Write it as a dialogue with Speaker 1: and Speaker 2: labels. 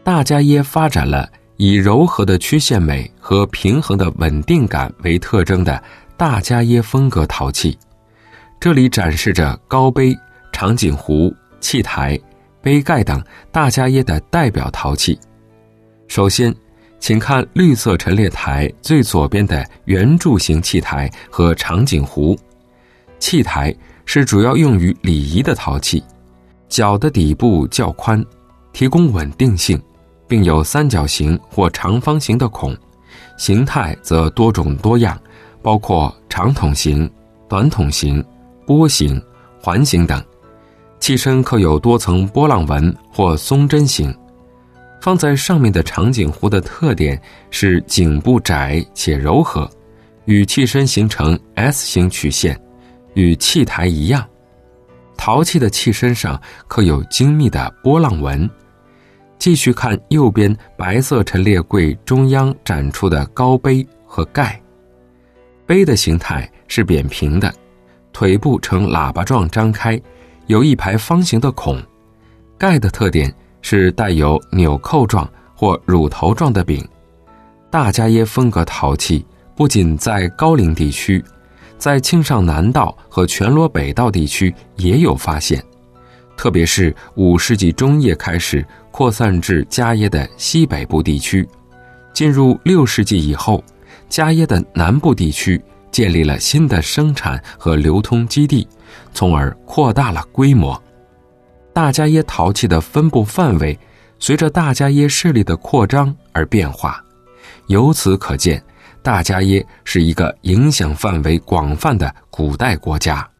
Speaker 1: 大家耶发展了以柔和的曲线美和平衡的稳定感为特征的大家耶风格陶器。这里展示着高杯、长颈壶、器台、杯盖等大家耶的代表陶器。首先，请看绿色陈列台最左边的圆柱形器台和长颈壶。器台是主要用于礼仪的陶器，角的底部较宽，提供稳定性，并有三角形或长方形的孔，形态则多种多样，包括长筒形、短筒形、波形、环形等。器身刻有多层波浪纹或松针形。放在上面的长颈壶的特点是颈部窄且柔和，与器身形成 S 型曲线，与器台一样。陶器的器身上刻有精密的波浪纹。继续看右边白色陈列柜中央展出的高杯和盖。杯的形态是扁平的，腿部呈喇叭状张开，有一排方形的孔。盖的特点是带有纽扣状或乳头状的柄。大家耶风格陶器不仅在高陵地区，在庆尚南道和全罗北道地区也有发现，特别是5世纪中叶开始扩散至迦耶的西北部地区。进入6世纪以后，迦耶的南部地区建立了新的生产和流通基地，从而扩大了规模。大家耶陶器的分布范围随着大家耶势力的扩张而变化，由此可见，大家耶是一个影响范围广泛的古代国家。